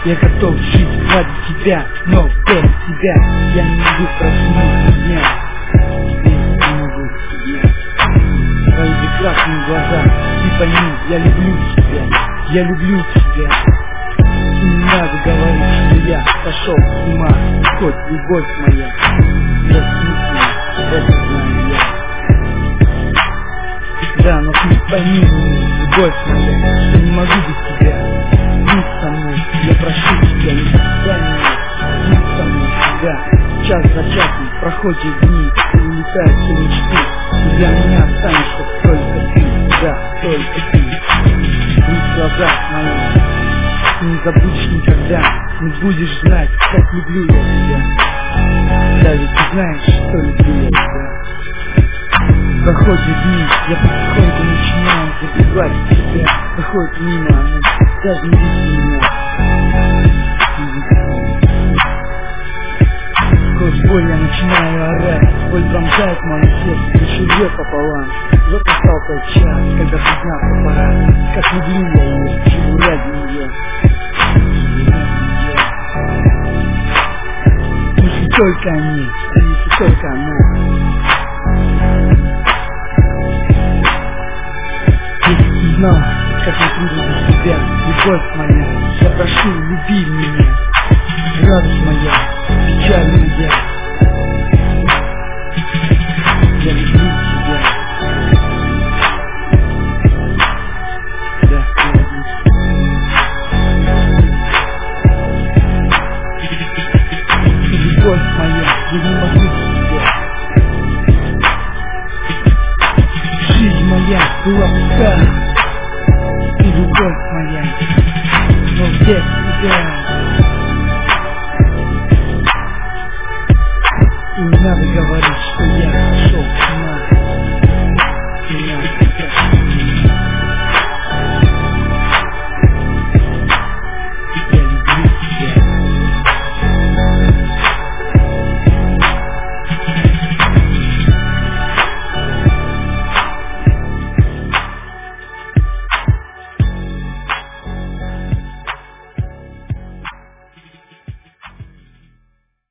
Я готов жить ради тебя, но без тебя я не могу проснуться дня. Не могу тебе. Твои прекрасные глаза, ты пойми, я люблю тебя, я люблю тебя. И не надо говорить, что я сошел с ума, хоть любовь моя бессмысленна, это знаю я. Да, но ты пойми меня, любовь моя, что не могу без тебя. Будь со мной, я прошу тебя, не бросай меня. Будь со мной всегда, час за часом проходят дни, и улетают все мечты. И для меня останешься только ты, да, только ты. Будь в глазах моих, ты не забудешь никогда, не будешь знать, как люблю я тебя. Да ведь ты знаешь, что люблю я тебя. Проходят дни, я потихоньку начинаю забывать тебя. Проходит мимо, она даже не видит меня. Сквозь боль я начинаю орать, боль пронзает мое сердце, душу рвет пополам. Вот настал тот час, когда признаться пора, как люблю я ее, живу ради нее. Если только они, если только она. Если ты знал, как мне трудно без тебя, любовь моя, я прошу, люби меня. Радость моя, печаль моя, я люблю тебя. Да, я люблю тебя. И любовь моя, я не могу без тебя. Жизнь моя была пуста, и любовь моя, но без тебя. И не надо говорить.